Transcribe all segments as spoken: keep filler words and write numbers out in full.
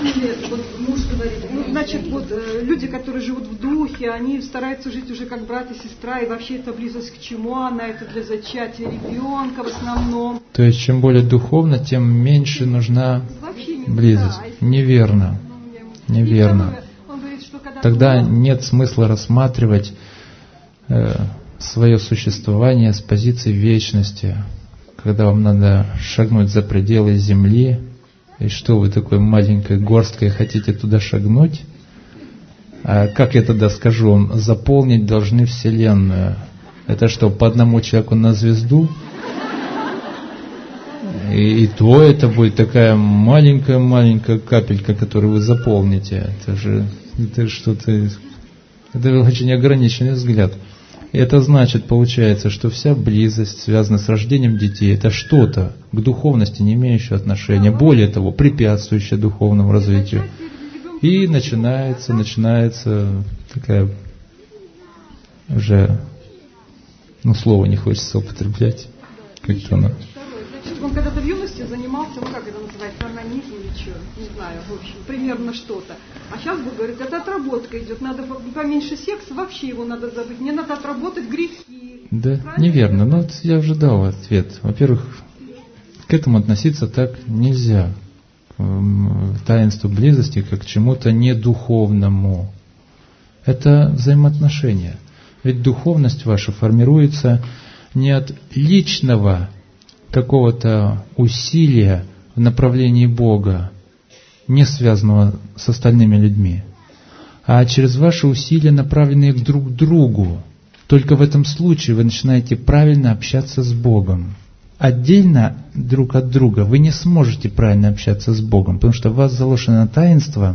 Или вот муж говорит, ну, значит, вот люди, которые живут в духе, они стараются жить уже как брат и сестра, и вообще это близость к чему она, это для зачатия ребенка в основном. То есть, чем более духовно, тем меньше нужна близость. Неверно. Неверно. Тогда нет смысла рассматривать э, свое существование с позиции вечности, когда вам надо шагнуть за пределы земли, и что вы такой маленькой горсткой хотите туда шагнуть? А как я тогда скажу вам, заполнить должны Вселенную? Это что, по одному человеку на звезду? И, и то это будет такая маленькая-маленькая капелька, которую вы заполните. Это же это что-то... Это очень ограниченный взгляд. И это значит, получается, что вся близость, связанная с рождением детей, это что-то к духовности не имеющее отношения, более того, препятствующее духовному развитию. И начинается, начинается такая уже, ну, слово не хочется употреблять, как-то оно. Он когда-то в юности занимался, ну как это называется, анонизм или что, не знаю, в общем, примерно что-то. А сейчас, говорит, это отработка идет, надо поменьше секса, вообще его надо забыть, мне надо отработать грехи. Да, правильно? Неверно, но вот я уже дал ответ. Во-первых, к этому относиться так нельзя, к таинству близости, как к чему-то недуховному. Это взаимоотношения. Ведь духовность ваша формируется не от личного какого-то усилия в направлении Бога, не связанного с остальными людьми, а через ваши усилия, направленные друг к другу. Только в этом случае вы начинаете правильно общаться с Богом. Отдельно друг от друга вы не сможете правильно общаться с Богом, потому что в вас заложено таинство,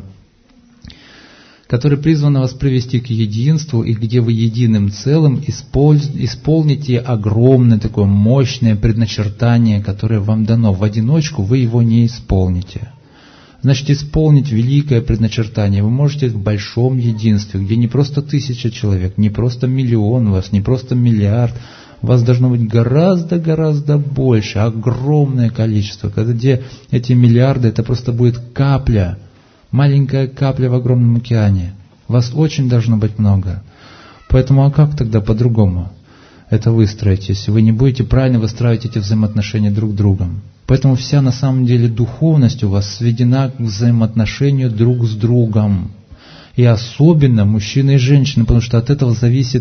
которое призвано вас привести к единству, и где вы единым целым исполните огромное такое мощное предначертание, которое вам дано. В одиночку вы его не исполните. Значит, исполнить великое предначертание вы можете в большом единстве, где не просто тысяча человек, не просто миллион вас, не просто миллиард, вас должно быть гораздо-гораздо больше, огромное количество, где эти миллиарды, это просто будет капля, маленькая капля в огромном океане. Вас очень должно быть много. Поэтому, а как тогда по-другому это выстроить, если вы не будете правильно выстраивать эти взаимоотношения друг с другом? Поэтому вся на самом деле духовность у вас сведена к взаимоотношению друг с другом. И особенно мужчины и женщины, потому что от этого зависит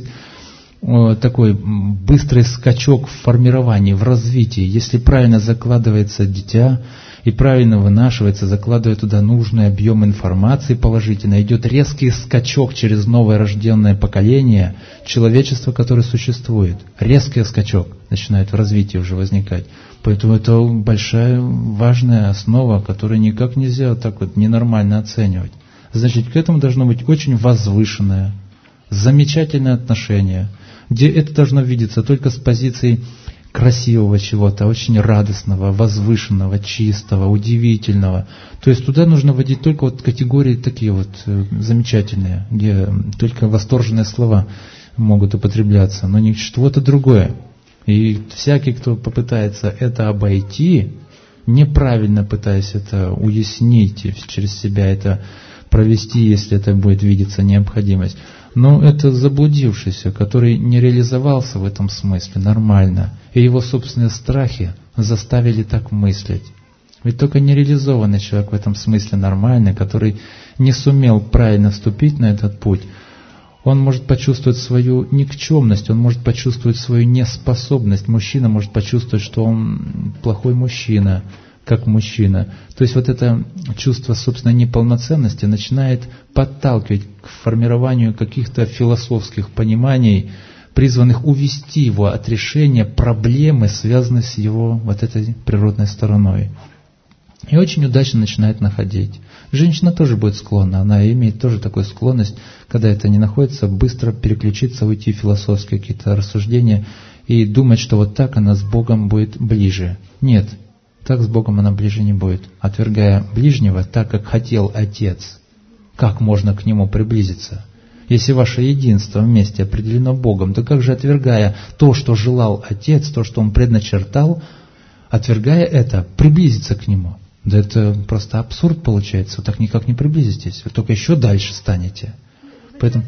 такой быстрый скачок в формировании, в развитии. Если правильно закладывается дитя и правильно вынашивается, закладывая туда нужный объем информации положительно, идет резкий скачок через новое рожденное поколение человечества, которое существует. Резкий скачок начинает в развитии уже возникать. Поэтому это большая, важная основа, которую никак нельзя вот так вот ненормально оценивать. Значит, к этому должно быть очень возвышенное, замечательное отношение, где это должно видеться только с позиции красивого чего-то, очень радостного, возвышенного, чистого, удивительного. То есть туда нужно вводить только вот категории такие вот замечательные, где только восторженные слова могут употребляться, но не что-то другое. И всякий, кто попытается это обойти, неправильно пытаясь это уяснить и через себя это провести, если это будет видеться необходимость, но это заблудившийся, который не реализовался в этом смысле нормально, и его собственные страхи заставили так мыслить. Ведь только нереализованный человек в этом смысле нормальный, который не сумел правильно вступить на этот путь, он может почувствовать свою никчемность, он может почувствовать свою неспособность. Мужчина может почувствовать, что он плохой мужчина, как мужчина. То есть вот это чувство собственной неполноценности начинает подталкивать к формированию каких-то философских пониманий, призванных увести его от решения проблемы, связанной с его вот этой природной стороной. И очень удачно начинает находить. Женщина тоже будет склонна, она имеет тоже такую склонность, когда это не находится, быстро переключиться, уйти в философские какие-то рассуждения и думать, что вот так она с Богом будет ближе. Нет, так с Богом она ближе не будет. Отвергая ближнего, так как хотел Отец, как можно к Нему приблизиться? Если ваше единство вместе определено Богом, то как же, отвергая то, что желал Отец, то, что Он предначертал, отвергая это, приблизиться к Нему? Да это просто абсурд получается, вы так никак не приблизитесь, вы только еще дальше станете. Поэтому,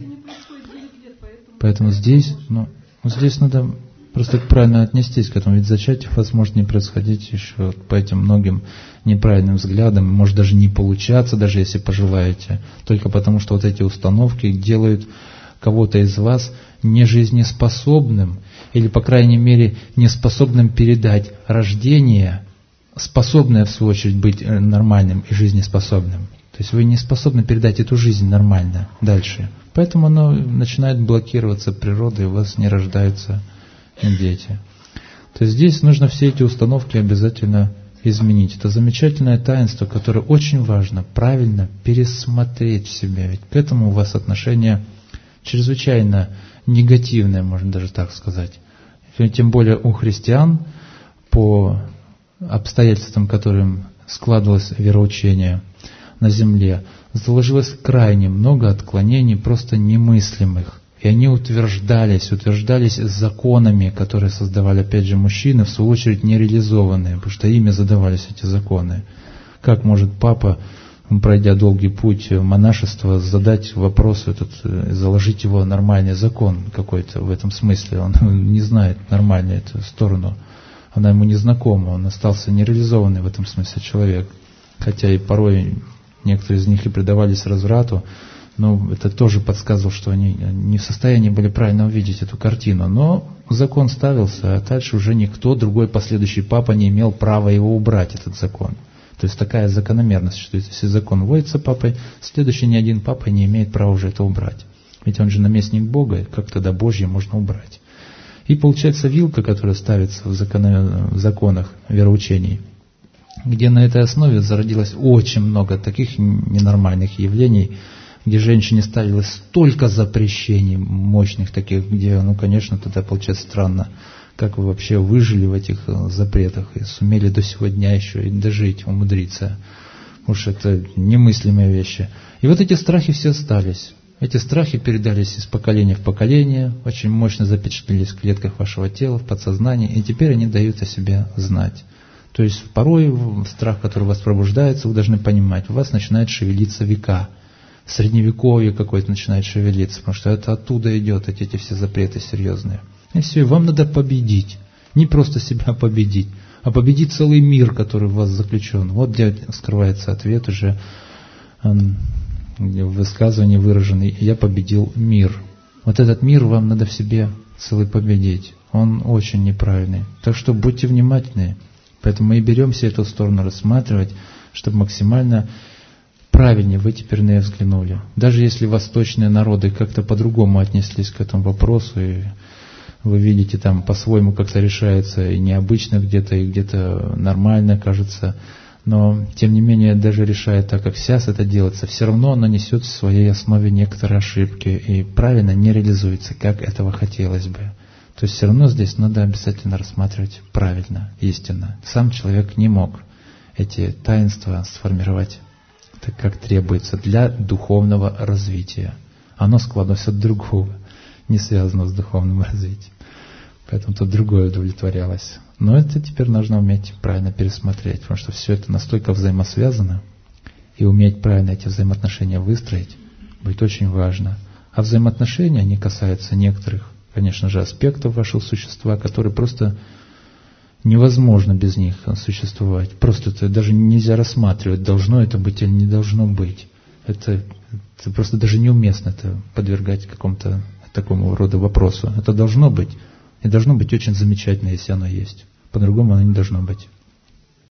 поэтому здесь, ну, здесь надо просто правильно отнестись к этому, ведь зачатие у вас может не происходить еще по этим многим неправильным взглядам, может даже не получаться, даже если пожелаете, только потому что вот эти установки делают кого-то из вас нежизнеспособным, или, по крайней мере, неспособным передать рождение, способное, в свою очередь, быть нормальным и жизнеспособным. То есть вы не способны передать эту жизнь нормально дальше. Поэтому оно начинает блокироваться природой, у вас не рождаются дети. То есть здесь нужно все эти установки обязательно изменить. Это замечательное таинство, которое очень важно правильно пересмотреть в себе. Ведь к этому у вас отношение чрезвычайно негативное, можно даже так сказать. Тем более у христиан, по обстоятельствам, которым складывалось вероучение на земле, заложилось крайне много отклонений, просто немыслимых. И они утверждались, утверждались законами, которые создавали, опять же, мужчины, в свою очередь нереализованные, потому что ими задавались эти законы. Как может папа, пройдя долгий путь монашества, задать вопрос этот, заложить его нормальный закон какой-то в этом смысле? Он не знает нормально эту сторону, она ему не знакома, он остался нереализованный в этом смысле человек. Хотя и порой некоторые из них и предавались разврату, но это тоже подсказывало, что они не в состоянии были правильно увидеть эту картину. Но закон ставился, а дальше уже никто, другой последующий папа не имел права его убрать, этот закон. То есть такая закономерность, что если закон вводится папой, следующий ни один папа не имеет права уже это убрать. Ведь он же наместник Бога, как тогда Божье можно убрать? И получается вилка, которая ставится в, закон, в законах вероучений, где на этой основе зародилось очень много таких ненормальных явлений, где женщине ставилось столько запрещений мощных таких, где, ну, конечно, тогда получается странно, как вы вообще выжили в этих запретах и сумели до сего дня еще и дожить, умудриться. Уж это немыслимые вещи. И вот эти страхи все остались. Эти страхи передались из поколения в поколение, очень мощно запечатлелись в клетках вашего тела, в подсознании, и теперь они дают о себе знать. То есть порой страх, который у вас пробуждается, вы должны понимать, у вас начинает шевелиться века. Средневековье какое-то начинает шевелиться, потому что это оттуда идет, эти, эти все запреты серьезные. И все, вам надо победить. Не просто себя победить, а победить целый мир, который в вас заключен. Вот где скрывается ответ уже в высказывании выраженный: «Я победил мир». Вот этот мир вам надо в себе целый победить. Он очень неправильный. Так что будьте внимательны. Поэтому мы и беремся эту сторону рассматривать, чтобы максимально правильнее вы теперь на это взглянули. Даже если восточные народы как-то по-другому отнеслись к этому вопросу, и вы видите, там по-своему как-то решается, и необычно где-то, и где-то нормально кажется, но тем не менее, даже решая так, как сейчас это делается, все равно оно несет в своей основе некоторые ошибки и правильно не реализуется, как этого хотелось бы. То есть все равно здесь надо обязательно рассматривать правильно, истинно. Сам человек не мог эти таинства сформировать так, как требуется для духовного развития. Оно складывалось от другого, не связано с духовным развитием. Поэтому то другое удовлетворялось. Но это теперь нужно уметь правильно пересмотреть, потому что все это настолько взаимосвязано, и уметь правильно эти взаимоотношения выстроить будет очень важно. А взаимоотношения, они касаются некоторых, конечно же, аспектов вашего существа, которые просто невозможно без них существовать. Просто это даже нельзя рассматривать, должно это быть или не должно быть. Это, это просто даже неуместно это подвергать какому-то такому рода вопросу. Это должно быть. И должно быть очень замечательно, если оно есть. По-другому оно не должно быть.